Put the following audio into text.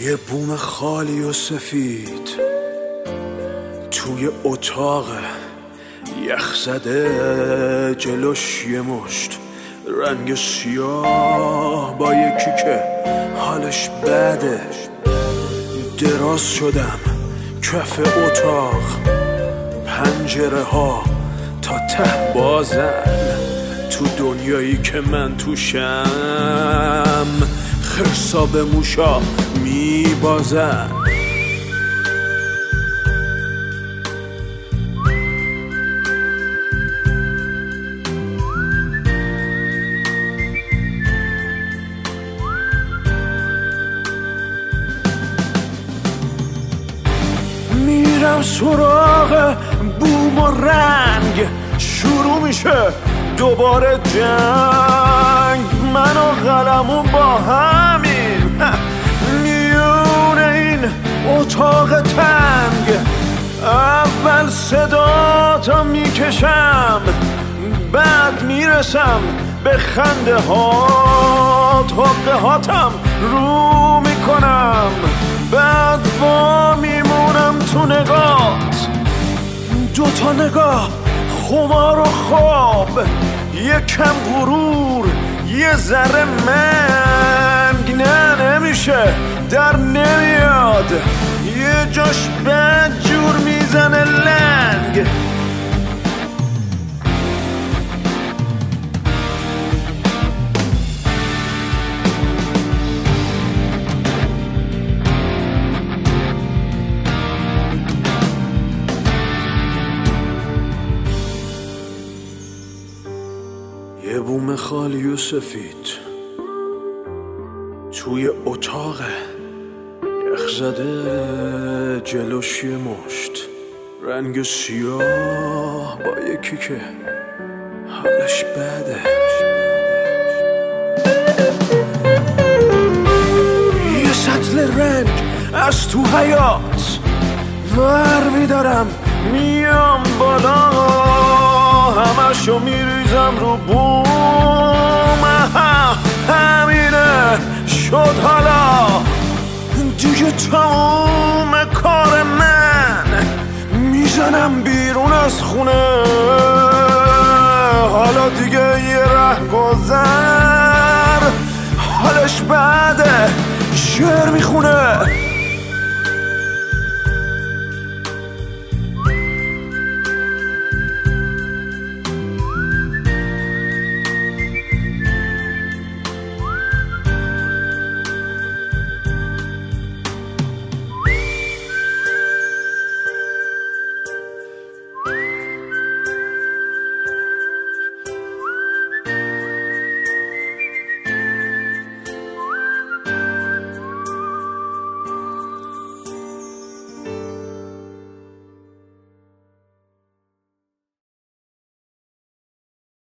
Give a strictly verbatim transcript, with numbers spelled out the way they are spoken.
یه بوم خالی و سفید توی اتاق یخ زده، جلوش یه مشت رنگ سیاه با یکی که حالش بده. دراز شدم کف اتاق، پنجره ها تا ته بازن، تو دنیایی که من توشم خرسا به موشا می بازن. میرم سراغ بوم و رنگ، شروع میشه دوباره جنگ. من و قلمون با همین میون این اتاق تنگ. اول صدا تا میکشم، بعد میرسم به خنده ها، حقه هاتم رو میکنم، بعد وا میمونم تو نگات. دوتا نگاه، خمار و خواب، یه کم غرور، یه ذره منگ. نه نمیشه، در نمیاد، یه جاش بد جور میزنه لنگ. یه بوم خالی و سفید توی اتاق یخ زده، جلوش یه مشت رنگ سیاه با یکی که حالش بده. یه سطل رنگ از تو حیات ور میدارم، میام بالا، همشو میریزم رو بوم. همینه شد حالا دیگه تموم کار من. میزنم بیرون از خونه، حالا دیگه یه ره گذر، حالش بعده شعر میخونه.